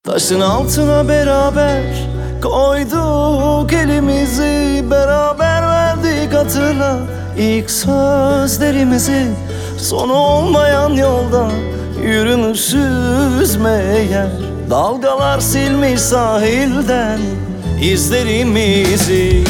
Taşın altına beraber koyduk elimizi, beraber verdik hatırla ilk sözlerimizi. Sonu olmayan yolda yürümüşüz meğer, dalgalar silmiş sahilden izlerimizi.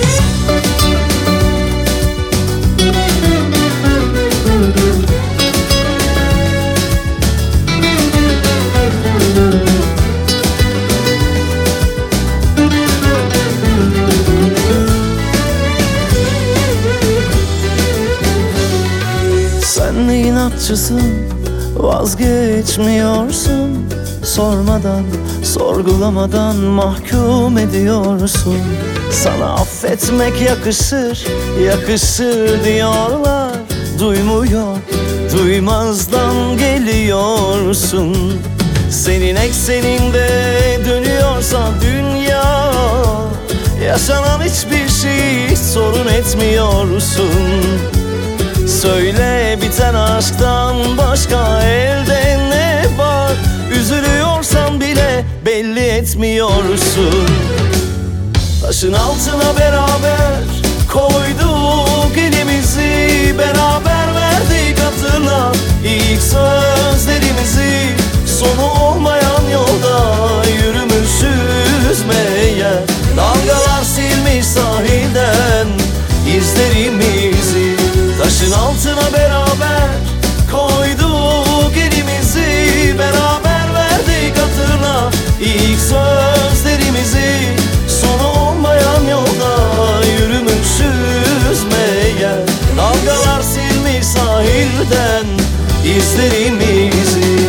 Sen ne inatçısın, vazgeçmiyorsun. Sormadan, sorgulamadan mahkum ediyorsun. Sana affetmek yakışır, yakışır diyorlar. Duymuyor, duymazdan geliyorsun. Senin ekseninde dönüyorsa dünya, yaşanan hiçbir şey sorun etmiyorsun. Söyle, biten aşktan başka elde ne var? Üzülüyorsan bile belli etmiyorsun. Taşın altına beraber koyduk elimizi, beraber verdik hatırla ilk sözlerimizi. Sonu olmayan yolda yürümüşüz meğer, dalgalar silmiş sahilden izlerimizi. Taşın altına beraber koyduk elimizi, beraber verdik hatırla ilk sözlerimizi. Sonu olmayan yolda yürümüşüz meğer, dalgalar silmiş sahilden izlerimizi.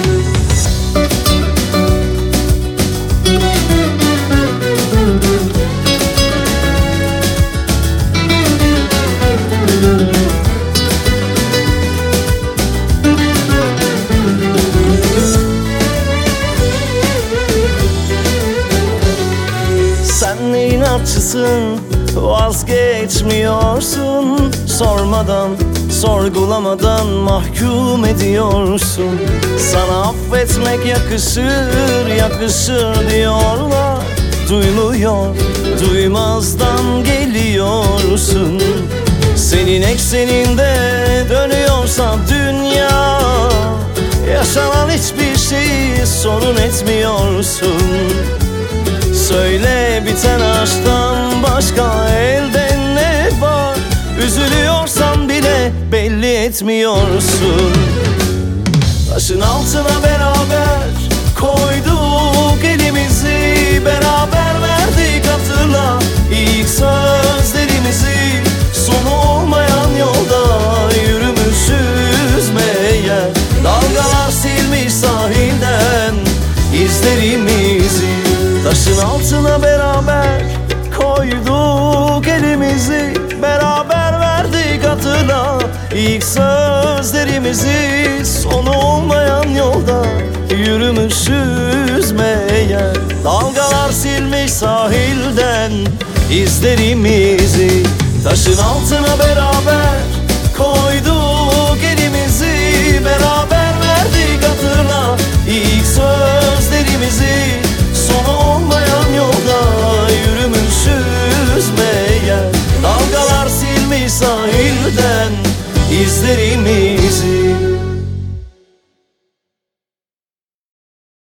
Sen ne inatçısın, vazgeçmiyorsun. Sormadan, sorgulamadan mahkum ediyorsun. Sana affetmek yakışır, yakışır diyorlar. Duymuyor, duymazdan geliyorsun. Senin ekseninde dönüyorsa dünya, yaşanan hiçbir şeyi sorun etmiyorsun. Söyle, biten aşktan başka elde ne var? Üzülüyorsan bile belli etmiyorsun. Taşın altına beraber koyduk elimizi, beraber verdik hatırla ilk sözlerimizi. Sonu olmayan yolda yürümüşüz meğer, dalgalar silmiş sahilden izlerimizi. Taşın altına beraber koyduk elimizi, beraber verdik hatırla ilk sözlerimizi. Sonu olmayan yolda yürümüşüz meğer, dalgalar silmiş sahilden izlerimizi. Taşın altına beraber koyduk elimizi, beraber verdik hatırla ilk sözlerimizi. Sonu olmayan yolda yürümüşüz meğer, dalgalar silmiş sahilden izlerimizi.